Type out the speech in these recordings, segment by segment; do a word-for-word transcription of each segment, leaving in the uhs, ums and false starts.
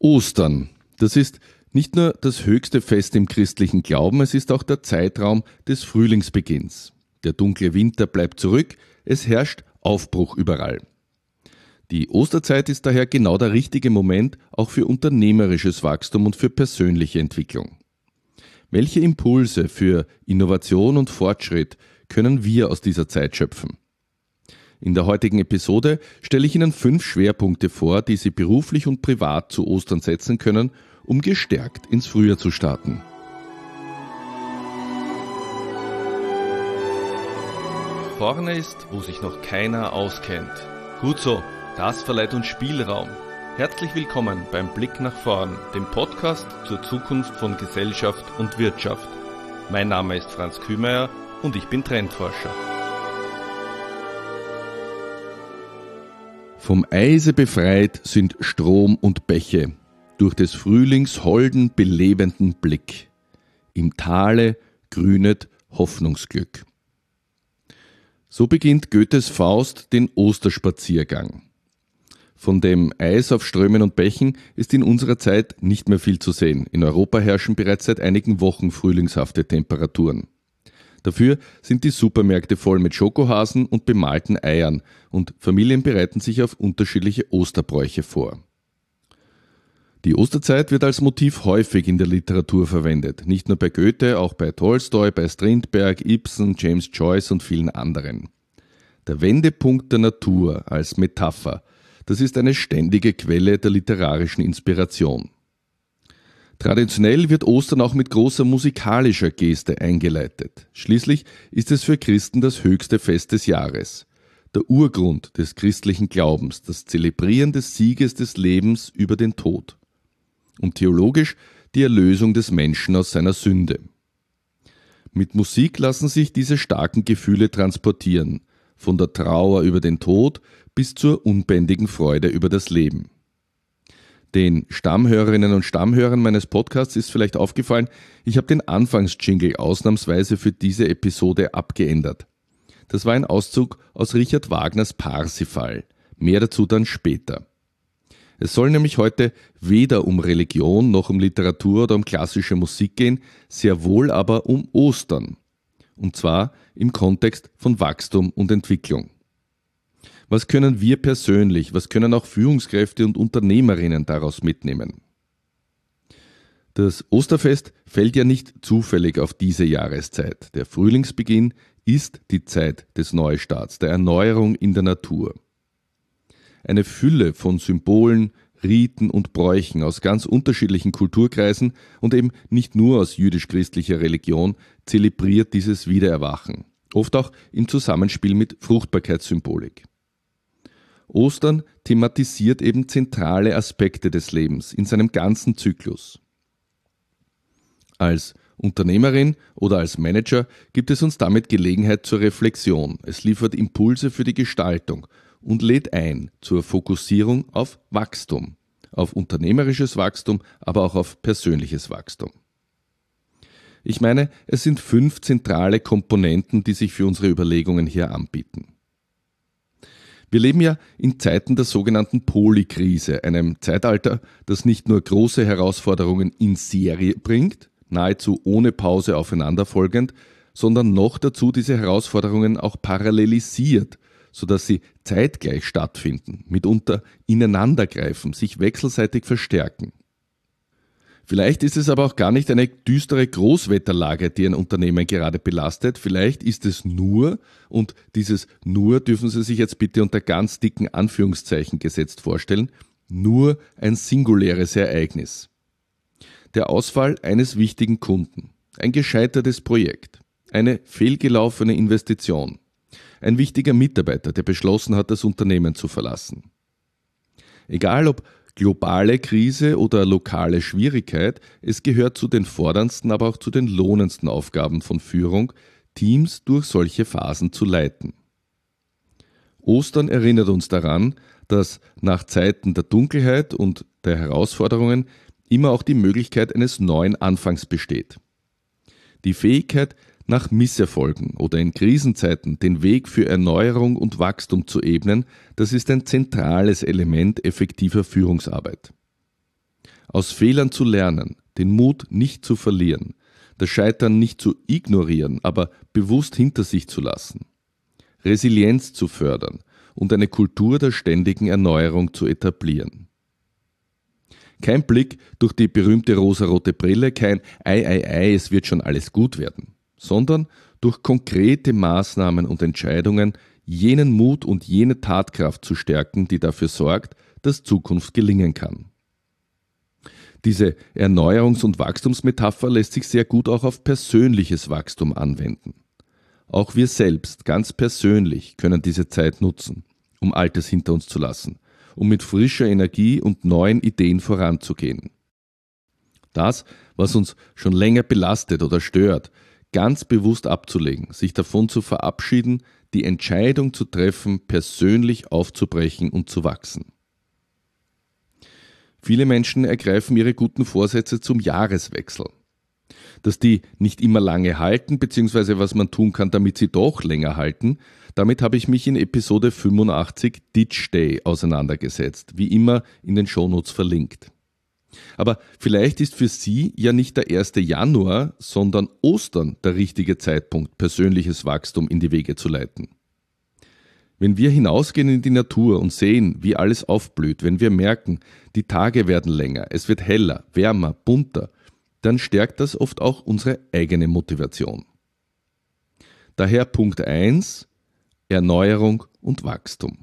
Ostern, das ist nicht nur das höchste Fest im christlichen Glauben, es ist auch der Zeitraum des Frühlingsbeginns. Der dunkle Winter bleibt zurück, es herrscht Aufbruch überall. Die Osterzeit ist daher genau der richtige Moment auch für unternehmerisches Wachstum und für persönliche Entwicklung. Welche Impulse für Innovation und Fortschritt können wir aus dieser Zeit schöpfen? In der heutigen Episode stelle ich Ihnen fünf Schwerpunkte vor, die Sie beruflich und privat zu Ostern setzen können, um gestärkt ins Frühjahr zu starten. Vorne ist, wo sich noch keiner auskennt. Gut so, das verleiht uns Spielraum. Herzlich willkommen beim Blick nach vorn, dem Podcast zur Zukunft von Gesellschaft und Wirtschaft. Mein Name ist Franz Kühmeier und ich bin Trendforscher. Vom Eise befreit sind Strom und Bäche, durch des Frühlings holden, belebenden Blick. Im Tale grünet Hoffnungsglück. So beginnt Goethes Faust den Osterspaziergang. Von dem Eis auf Strömen und Bächen ist in unserer Zeit nicht mehr viel zu sehen. In Europa herrschen bereits seit einigen Wochen frühlingshafte Temperaturen. Dafür sind die Supermärkte voll mit Schokohasen und bemalten Eiern und Familien bereiten sich auf unterschiedliche Osterbräuche vor. Die Osterzeit wird als Motiv häufig in der Literatur verwendet. Nicht nur bei Goethe, auch bei Tolstoi, bei Strindberg, Ibsen, James Joyce und vielen anderen. Der Wendepunkt der Natur als Metapher, das ist eine ständige Quelle der literarischen Inspiration. Traditionell wird Ostern auch mit großer musikalischer Geste eingeleitet. Schließlich ist es für Christen das höchste Fest des Jahres. Der Urgrund des christlichen Glaubens, das Zelebrieren des Sieges des Lebens über den Tod. Und theologisch die Erlösung des Menschen aus seiner Sünde. Mit Musik lassen sich diese starken Gefühle transportieren, von der Trauer über den Tod bis zur unbändigen Freude über das Leben. Den Stammhörerinnen und Stammhörern meines Podcasts ist vielleicht aufgefallen, ich habe den Anfangsjingle ausnahmsweise für diese Episode abgeändert. Das war ein Auszug aus Richard Wagners Parsifal. Mehr dazu dann später. Es soll nämlich heute weder um Religion noch um Literatur oder um klassische Musik gehen, sehr wohl aber um Ostern. Und zwar im Kontext von Wachstum und Entwicklung. Was können wir persönlich, was können auch Führungskräfte und Unternehmerinnen daraus mitnehmen? Das Osterfest fällt ja nicht zufällig auf diese Jahreszeit. Der Frühlingsbeginn ist die Zeit des Neustarts, der Erneuerung in der Natur. Eine Fülle von Symbolen, Riten und Bräuchen aus ganz unterschiedlichen Kulturkreisen und eben nicht nur aus jüdisch-christlicher Religion zelebriert dieses Wiedererwachen, oft auch im Zusammenspiel mit Fruchtbarkeitssymbolik. Ostern thematisiert eben zentrale Aspekte des Lebens in seinem ganzen Zyklus. Als Unternehmerin oder als Manager gibt es uns damit Gelegenheit zur Reflexion. Es liefert Impulse für die Gestaltung und lädt ein zur Fokussierung auf Wachstum, auf unternehmerisches Wachstum, aber auch auf persönliches Wachstum. Ich meine, es sind fünf zentrale Komponenten, die sich für unsere Überlegungen hier anbieten. Wir leben ja in Zeiten der sogenannten Polykrise, einem Zeitalter, das nicht nur große Herausforderungen in Serie bringt, nahezu ohne Pause aufeinanderfolgend, sondern noch dazu diese Herausforderungen auch parallelisiert, sodass sie zeitgleich stattfinden, mitunter ineinandergreifen, sich wechselseitig verstärken. Vielleicht ist es aber auch gar nicht eine düstere Großwetterlage, die ein Unternehmen gerade belastet. Vielleicht ist es nur, und dieses nur dürfen Sie sich jetzt bitte unter ganz dicken Anführungszeichen gesetzt vorstellen, nur ein singuläres Ereignis. Der Ausfall eines wichtigen Kunden, ein gescheitertes Projekt, eine fehlgelaufene Investition, ein wichtiger Mitarbeiter, der beschlossen hat, das Unternehmen zu verlassen. Egal ob globale Krise oder lokale Schwierigkeit, es gehört zu den forderndsten, aber auch zu den lohnendsten Aufgaben von Führung, Teams durch solche Phasen zu leiten. Ostern erinnert uns daran, dass nach Zeiten der Dunkelheit und der Herausforderungen immer auch die Möglichkeit eines neuen Anfangs besteht. Die Fähigkeit, nach Misserfolgen oder in Krisenzeiten den Weg für Erneuerung und Wachstum zu ebnen, das ist ein zentrales Element effektiver Führungsarbeit. Aus Fehlern zu lernen, den Mut nicht zu verlieren, das Scheitern nicht zu ignorieren, aber bewusst hinter sich zu lassen, Resilienz zu fördern und eine Kultur der ständigen Erneuerung zu etablieren. Kein Blick durch die berühmte rosarote Brille, kein Ei, Ei, Ei, es wird schon alles gut werden, sondern durch konkrete Maßnahmen und Entscheidungen jenen Mut und jene Tatkraft zu stärken, die dafür sorgt, dass Zukunft gelingen kann. Diese Erneuerungs- und Wachstumsmetapher lässt sich sehr gut auch auf persönliches Wachstum anwenden. Auch wir selbst, ganz persönlich, können diese Zeit nutzen, um Altes hinter uns zu lassen, um mit frischer Energie und neuen Ideen voranzugehen. Das, was uns schon länger belastet oder stört, ganz bewusst abzulegen, sich davon zu verabschieden, die Entscheidung zu treffen, persönlich aufzubrechen und zu wachsen. Viele Menschen ergreifen ihre guten Vorsätze zum Jahreswechsel. Dass die nicht immer lange halten, beziehungsweise was man tun kann, damit sie doch länger halten, damit habe ich mich in Episode fünfundachtzig Ditch Day auseinandergesetzt, wie immer in den Shownotes verlinkt. Aber vielleicht ist für Sie ja nicht der erste Januar, sondern Ostern der richtige Zeitpunkt, persönliches Wachstum in die Wege zu leiten. Wenn wir hinausgehen in die Natur und sehen, wie alles aufblüht, wenn wir merken, die Tage werden länger, es wird heller, wärmer, bunter, dann stärkt das oft auch unsere eigene Motivation. Daher Punkt eins, Erneuerung und Wachstum.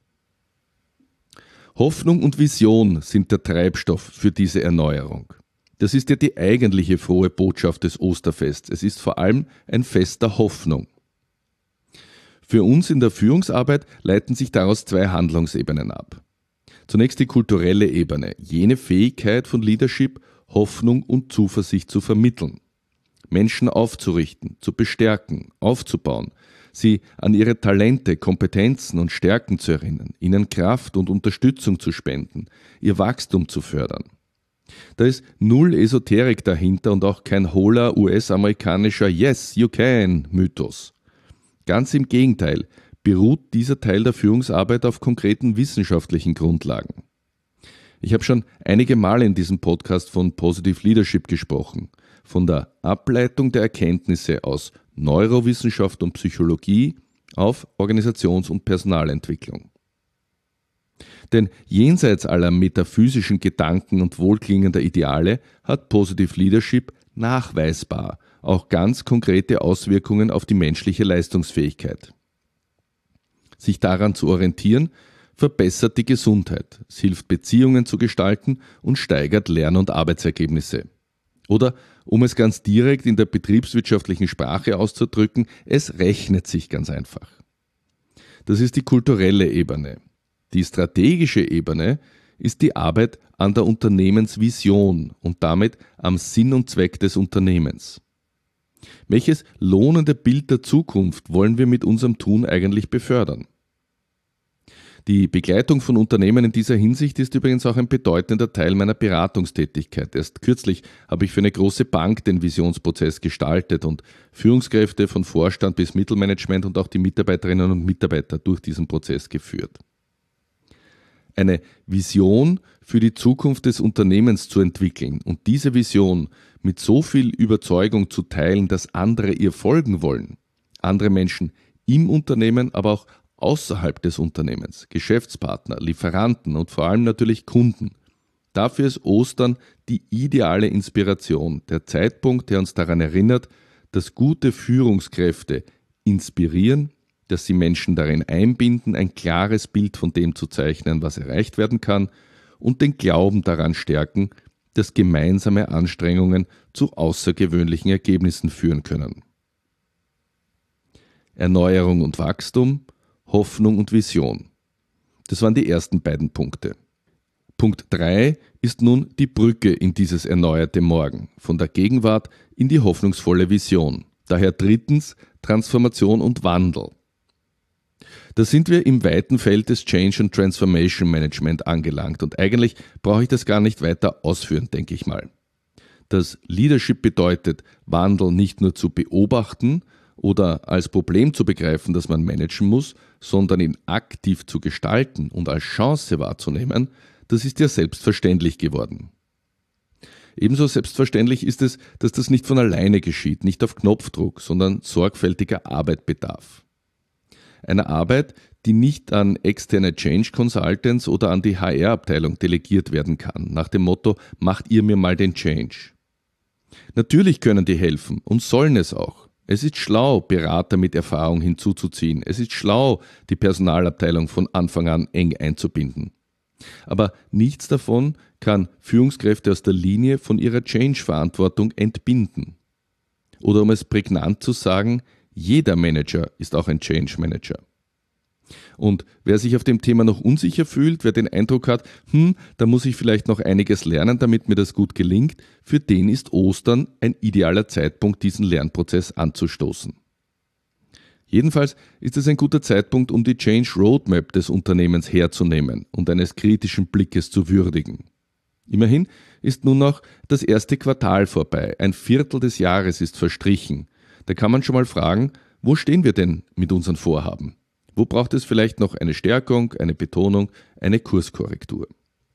Hoffnung und Vision sind der Treibstoff für diese Erneuerung. Das ist ja die eigentliche frohe Botschaft des Osterfests. Es ist vor allem ein Fest der Hoffnung. Für uns in der Führungsarbeit leiten sich daraus zwei Handlungsebenen ab. Zunächst die kulturelle Ebene, jene Fähigkeit von Leadership, Hoffnung und Zuversicht zu vermitteln, Menschen aufzurichten, zu bestärken, aufzubauen, sie an ihre Talente, Kompetenzen und Stärken zu erinnern, ihnen Kraft und Unterstützung zu spenden, ihr Wachstum zu fördern. Da ist null Esoterik dahinter und auch kein hohler U S-amerikanischer Yes, you can Mythos. Ganz im Gegenteil, beruht dieser Teil der Führungsarbeit auf konkreten wissenschaftlichen Grundlagen. Ich habe schon einige Male in diesem Podcast von Positive Leadership gesprochen, von der Ableitung der Erkenntnisse aus Neurowissenschaft und Psychologie auf Organisations- und Personalentwicklung. Denn jenseits aller metaphysischen Gedanken und wohlklingender Ideale hat Positive Leadership nachweisbar auch ganz konkrete Auswirkungen auf die menschliche Leistungsfähigkeit. Sich daran zu orientieren, verbessert die Gesundheit, es hilft Beziehungen zu gestalten und steigert Lern- und Arbeitsergebnisse. Oder, um es ganz direkt in der betriebswirtschaftlichen Sprache auszudrücken, es rechnet sich ganz einfach. Das ist die kulturelle Ebene. Die strategische Ebene ist die Arbeit an der Unternehmensvision und damit am Sinn und Zweck des Unternehmens. Welches lohnende Bild der Zukunft wollen wir mit unserem Tun eigentlich befördern? Die Begleitung von Unternehmen in dieser Hinsicht ist übrigens auch ein bedeutender Teil meiner Beratungstätigkeit. Erst kürzlich habe ich für eine große Bank den Visionsprozess gestaltet und Führungskräfte von Vorstand bis Mittelmanagement und auch die Mitarbeiterinnen und Mitarbeiter durch diesen Prozess geführt. Eine Vision für die Zukunft des Unternehmens zu entwickeln und diese Vision mit so viel Überzeugung zu teilen, dass andere ihr folgen wollen, andere Menschen im Unternehmen, aber auch außerhalb des Unternehmens, Geschäftspartner, Lieferanten und vor allem natürlich Kunden. Dafür ist Ostern die ideale Inspiration, der Zeitpunkt, der uns daran erinnert, dass gute Führungskräfte inspirieren, dass sie Menschen darin einbinden, ein klares Bild von dem zu zeichnen, was erreicht werden kann und den Glauben daran stärken, dass gemeinsame Anstrengungen zu außergewöhnlichen Ergebnissen führen können. Erneuerung und Wachstum, Hoffnung und Vision. Das waren die ersten beiden Punkte. Punkt drei ist nun die Brücke in dieses erneuerte Morgen, von der Gegenwart in die hoffnungsvolle Vision. Daher drittens Transformation und Wandel. Da sind wir im weiten Feld des Change and Transformation Management angelangt und eigentlich brauche ich das gar nicht weiter ausführen, denke ich mal. Das Leadership bedeutet, Wandel nicht nur zu beobachten oder als Problem zu begreifen, das man managen muss, sondern ihn aktiv zu gestalten und als Chance wahrzunehmen, das ist ja selbstverständlich geworden. Ebenso selbstverständlich ist es, dass das nicht von alleine geschieht, nicht auf Knopfdruck, sondern sorgfältiger Arbeit bedarf. Eine Arbeit, die nicht an externe Change Consultants oder an die H R-Abteilung delegiert werden kann, nach dem Motto, macht ihr mir mal den Change. Natürlich können die helfen und sollen es auch. Es ist schlau, Berater mit Erfahrung hinzuzuziehen. Es ist schlau, die Personalabteilung von Anfang an eng einzubinden. Aber nichts davon kann Führungskräfte aus der Linie von ihrer Change-Verantwortung entbinden. Oder um es prägnant zu sagen, jeder Manager ist auch ein Change-Manager. Und wer sich auf dem Thema noch unsicher fühlt, wer den Eindruck hat, hm, da muss ich vielleicht noch einiges lernen, damit mir das gut gelingt, für den ist Ostern ein idealer Zeitpunkt, diesen Lernprozess anzustoßen. Jedenfalls ist es ein guter Zeitpunkt, um die Change Roadmap des Unternehmens herzunehmen und eines kritischen Blickes zu würdigen. Immerhin ist nun noch das erste Quartal vorbei, ein Viertel des Jahres ist verstrichen. Da kann man schon mal fragen, wo stehen wir denn mit unseren Vorhaben? Wo braucht es vielleicht noch eine Stärkung, eine Betonung, eine Kurskorrektur?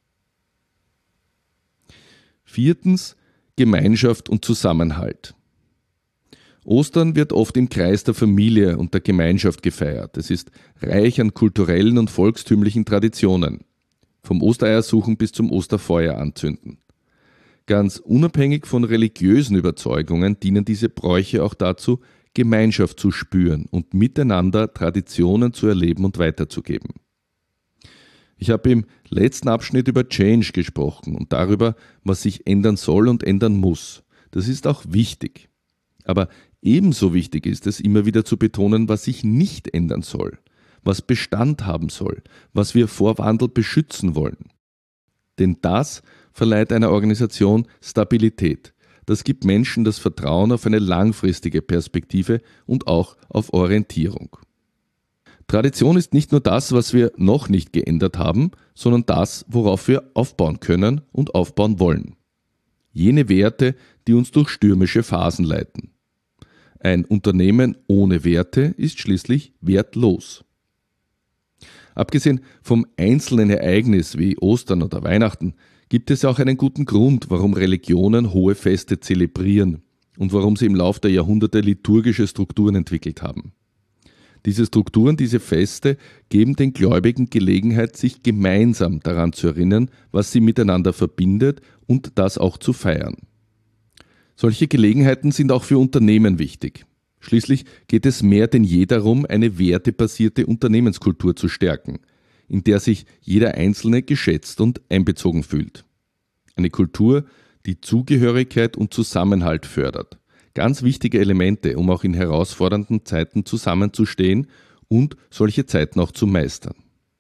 Viertens, Gemeinschaft und Zusammenhalt. Ostern wird oft im Kreis der Familie und der Gemeinschaft gefeiert. Es ist reich an kulturellen und volkstümlichen Traditionen. Vom Ostereiersuchen bis zum Osterfeuer anzünden. Ganz unabhängig von religiösen Überzeugungen dienen diese Bräuche auch dazu, Gemeinschaft zu spüren und miteinander Traditionen zu erleben und weiterzugeben. Ich habe im letzten Abschnitt über Change gesprochen und darüber, was sich ändern soll und ändern muss. Das ist auch wichtig. Aber ebenso wichtig ist es, immer wieder zu betonen, was sich nicht ändern soll, was Bestand haben soll, was wir vor Wandel beschützen wollen. Denn das verleiht einer Organisation Stabilität. Das gibt Menschen das Vertrauen auf eine langfristige Perspektive und auch auf Orientierung. Tradition ist nicht nur das, was wir noch nicht geändert haben, sondern das, worauf wir aufbauen können und aufbauen wollen. Jene Werte, die uns durch stürmische Phasen leiten. Ein Unternehmen ohne Werte ist schließlich wertlos. Abgesehen vom einzelnen Ereignis wie Ostern oder Weihnachten gibt es auch einen guten Grund, warum Religionen hohe Feste zelebrieren und warum sie im Lauf der Jahrhunderte liturgische Strukturen entwickelt haben. Diese Strukturen, diese Feste geben den Gläubigen Gelegenheit, sich gemeinsam daran zu erinnern, was sie miteinander verbindet und das auch zu feiern. Solche Gelegenheiten sind auch für Unternehmen wichtig. Schließlich geht es mehr denn je darum, eine wertebasierte Unternehmenskultur zu stärken, in der sich jeder Einzelne geschätzt und einbezogen fühlt. Eine Kultur, die Zugehörigkeit und Zusammenhalt fördert. Ganz wichtige Elemente, um auch in herausfordernden Zeiten zusammenzustehen und solche Zeiten auch zu meistern.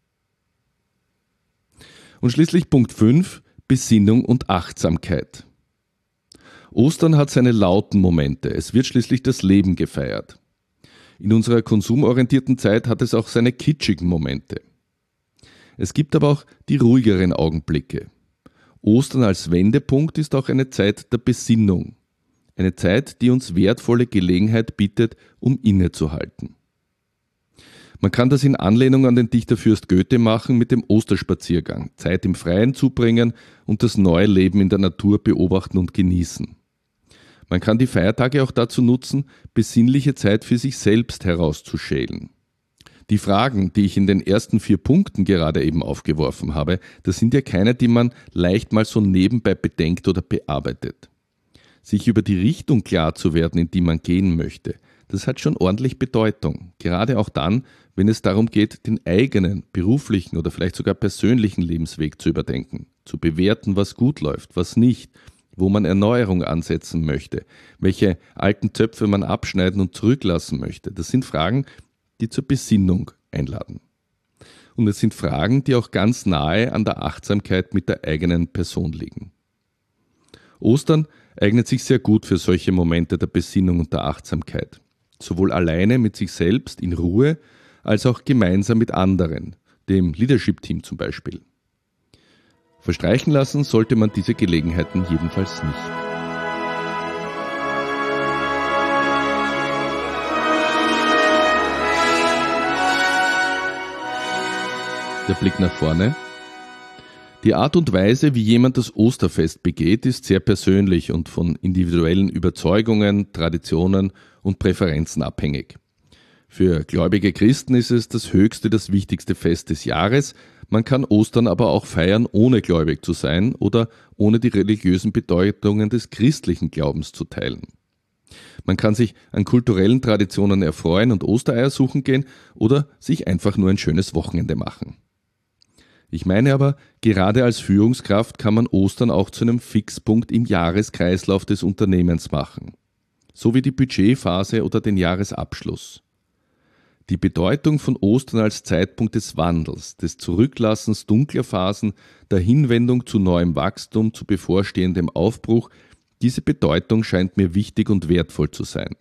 Und schließlich Punkt fünf, Besinnung und Achtsamkeit. Ostern hat seine lauten Momente, es wird schließlich das Leben gefeiert. In unserer konsumorientierten Zeit hat es auch seine kitschigen Momente. Es gibt aber auch die ruhigeren Augenblicke. Ostern als Wendepunkt ist auch eine Zeit der Besinnung. Eine Zeit, die uns wertvolle Gelegenheit bietet, um innezuhalten. Man kann das in Anlehnung an den Dichter Fürst Goethe machen mit dem Osterspaziergang, Zeit im Freien zubringen und das neue Leben in der Natur beobachten und genießen. Man kann die Feiertage auch dazu nutzen, besinnliche Zeit für sich selbst herauszuschälen. Die Fragen, die ich in den ersten vier Punkten gerade eben aufgeworfen habe, das sind ja keine, die man leicht mal so nebenbei bedenkt oder bearbeitet. Sich über die Richtung klar zu werden, in die man gehen möchte, das hat schon ordentlich Bedeutung. Gerade auch dann, wenn es darum geht, den eigenen beruflichen oder vielleicht sogar persönlichen Lebensweg zu überdenken, zu bewerten, was gut läuft, was nicht, wo man Erneuerung ansetzen möchte, welche alten Zöpfe man abschneiden und zurücklassen möchte. Das sind Fragen, die zur Besinnung einladen. Und es sind Fragen, die auch ganz nahe an der Achtsamkeit mit der eigenen Person liegen. Ostern eignet sich sehr gut für solche Momente der Besinnung und der Achtsamkeit. Sowohl alleine mit sich selbst in Ruhe, als auch gemeinsam mit anderen, dem Leadership-Team zum Beispiel. Verstreichen lassen sollte man diese Gelegenheiten jedenfalls nicht. Der Blick nach vorne. Die Art und Weise, wie jemand das Osterfest begeht, ist sehr persönlich und von individuellen Überzeugungen, Traditionen und Präferenzen abhängig. Für gläubige Christen ist es das höchste, das wichtigste Fest des Jahres. Man kann Ostern aber auch feiern, ohne gläubig zu sein oder ohne die religiösen Bedeutungen des christlichen Glaubens zu teilen. Man kann sich an kulturellen Traditionen erfreuen und Ostereier suchen gehen oder sich einfach nur ein schönes Wochenende machen. Ich meine aber, gerade als Führungskraft kann man Ostern auch zu einem Fixpunkt im Jahreskreislauf des Unternehmens machen, so wie die Budgetphase oder den Jahresabschluss. Die Bedeutung von Ostern als Zeitpunkt des Wandels, des Zurücklassens dunkler Phasen, der Hinwendung zu neuem Wachstum, zu bevorstehendem Aufbruch, diese Bedeutung scheint mir wichtig und wertvoll zu sein.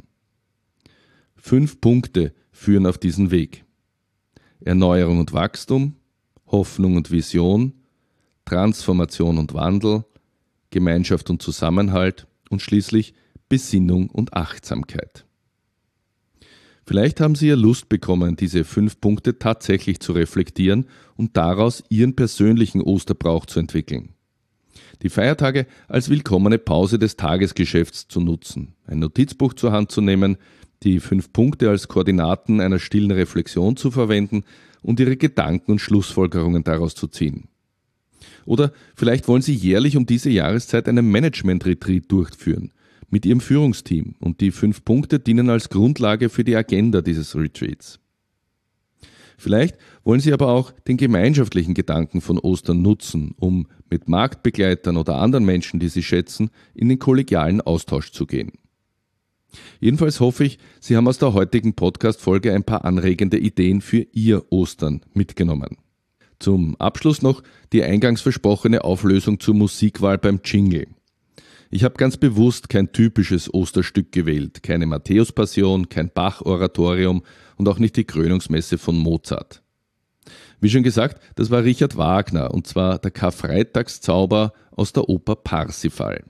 Fünf Punkte führen auf diesen Weg: Erneuerung und Wachstum, Hoffnung und Vision, Transformation und Wandel, Gemeinschaft und Zusammenhalt und schließlich Besinnung und Achtsamkeit. Vielleicht haben Sie ja Lust bekommen, diese fünf Punkte tatsächlich zu reflektieren und daraus Ihren persönlichen Osterbrauch zu entwickeln. Die Feiertage als willkommene Pause des Tagesgeschäfts zu nutzen, ein Notizbuch zur Hand zu nehmen, die fünf Punkte als Koordinaten einer stillen Reflexion zu verwenden und Ihre Gedanken und Schlussfolgerungen daraus zu ziehen. Oder vielleicht wollen Sie jährlich um diese Jahreszeit einen Management-Retreat durchführen mit Ihrem Führungsteam und die fünf Punkte dienen als Grundlage für die Agenda dieses Retreats. Vielleicht wollen Sie aber auch den gemeinschaftlichen Gedanken von Ostern nutzen, um mit Marktbegleitern oder anderen Menschen, die Sie schätzen, in den kollegialen Austausch zu gehen. Jedenfalls hoffe ich, Sie haben aus der heutigen Podcast-Folge ein paar anregende Ideen für Ihr Ostern mitgenommen. Zum Abschluss noch die eingangs versprochene Auflösung zur Musikwahl beim Jingle. Ich habe ganz bewusst kein typisches Osterstück gewählt, keine Matthäus-Passion, kein Bach-Oratorium und auch nicht die Krönungsmesse von Mozart. Wie schon gesagt, das war Richard Wagner, und zwar der Karfreitagszauber aus der Oper Parsifal.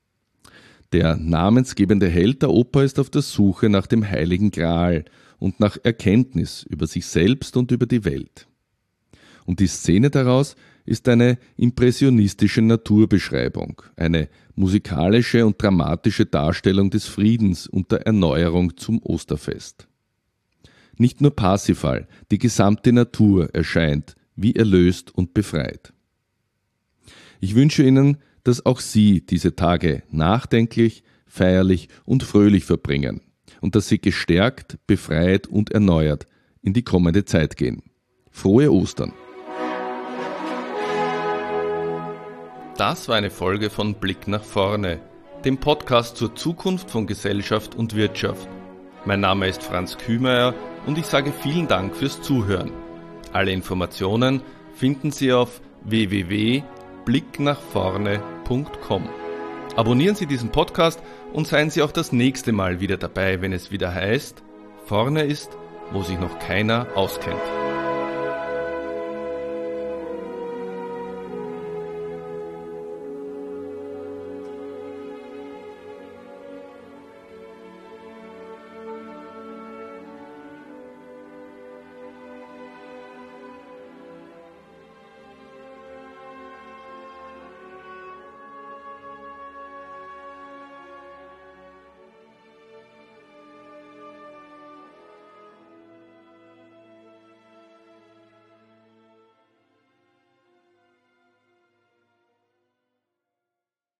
Der namensgebende Held der Oper ist auf der Suche nach dem Heiligen Gral und nach Erkenntnis über sich selbst und über die Welt. Und die Szene daraus ist eine impressionistische Naturbeschreibung, eine musikalische und dramatische Darstellung des Friedens und der Erneuerung zum Osterfest. Nicht nur Parsifal, die gesamte Natur erscheint wie erlöst und befreit. Ich wünsche Ihnen, dass auch Sie diese Tage nachdenklich, feierlich und fröhlich verbringen und dass Sie gestärkt, befreit und erneuert in die kommende Zeit gehen. Frohe Ostern! Das war eine Folge von Blick nach vorne, dem Podcast zur Zukunft von Gesellschaft und Wirtschaft. Mein Name ist Franz Kühmeier und ich sage vielen Dank fürs Zuhören. Alle Informationen finden Sie auf w w w punkt blick nach vorne punkt com. Abonnieren Sie diesen Podcast und seien Sie auch das nächste Mal wieder dabei, wenn es wieder heißt: Vorne ist, wo sich noch keiner auskennt.